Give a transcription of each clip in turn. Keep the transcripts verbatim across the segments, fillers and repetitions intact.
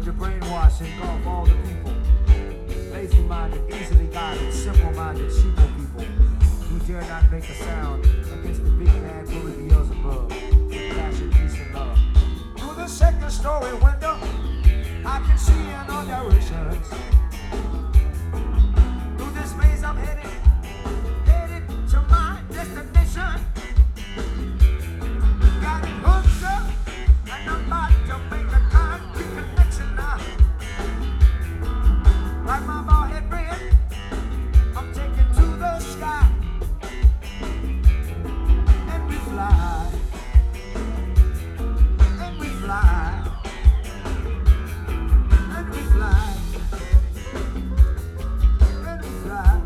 to brainwash and engulf all the people. Lazy-minded, easily guided, simple-minded, sheeple people who dare not make a sound against the big man bully Beelzebub with passion, peace, and love. Through the second story window, I can see in all directions. Through this maze I'm headed, headed to my destination. Got it hooked up, and I'm about to make a concrete connection now. Like my bald head friend, I'm taking to the sky, and we fly, and we fly, and we fly, and we fly.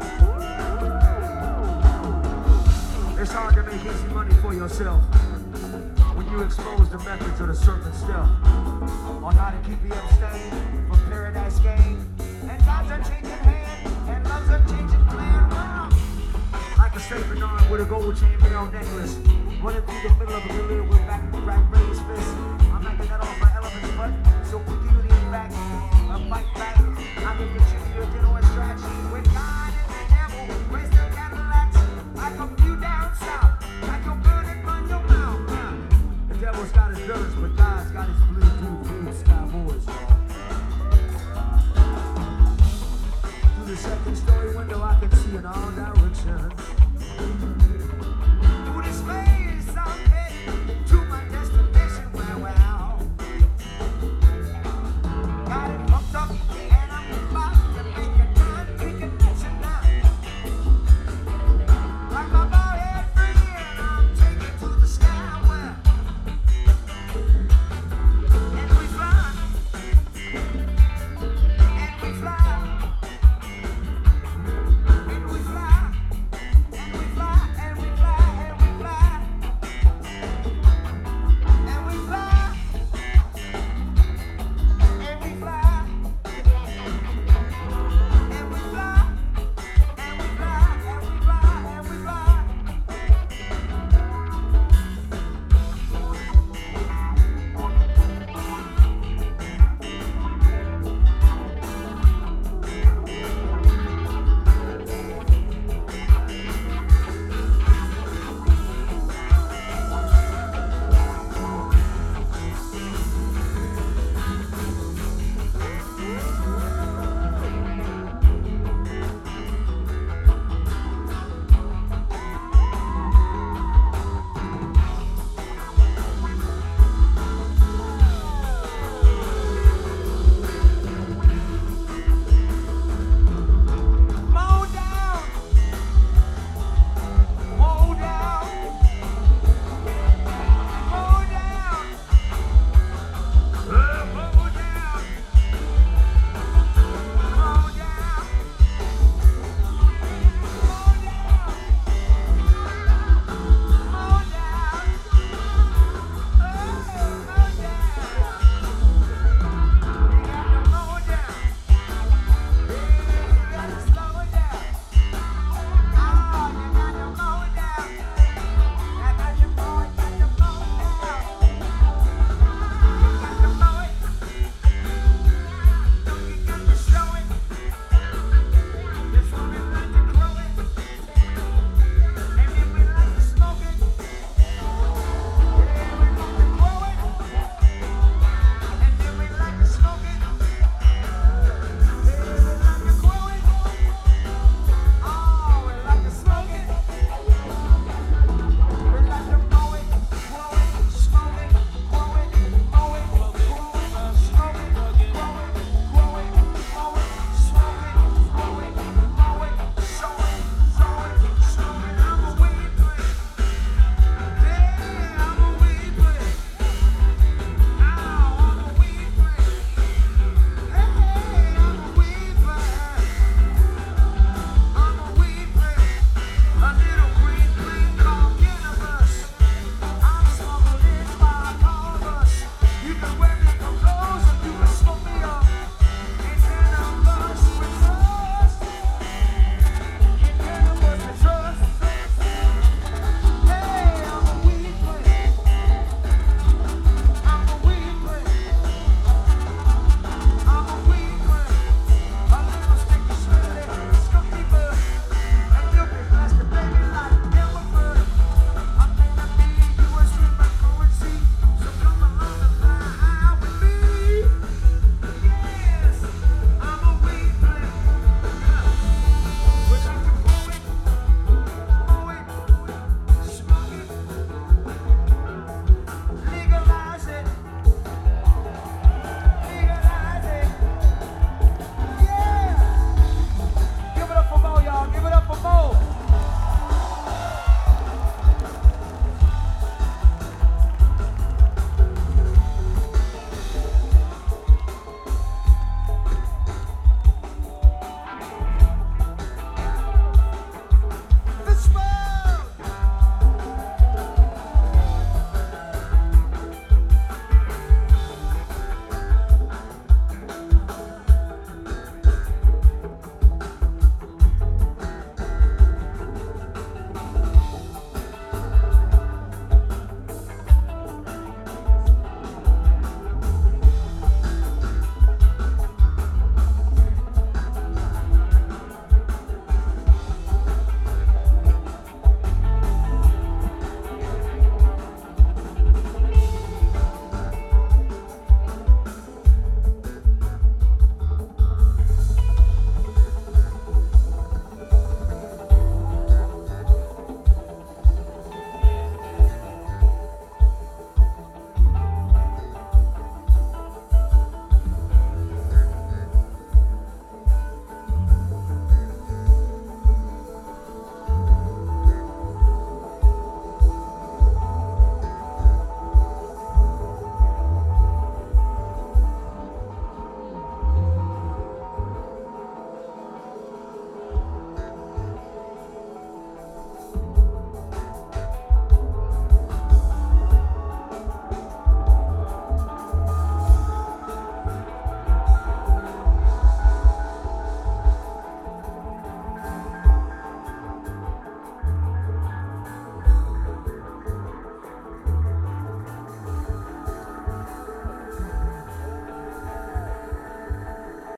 It's hard to make easy money for yourself when you expose the methods of the serpent stealth, on how to keep you abstained from paradise gain. And times are changing hand, and love's a changing plan. Wow. Like a safe arm with a gold chain bell necklace, running through the middle of a balloon with back to back raised fists. I'm making that off my elephant's butt.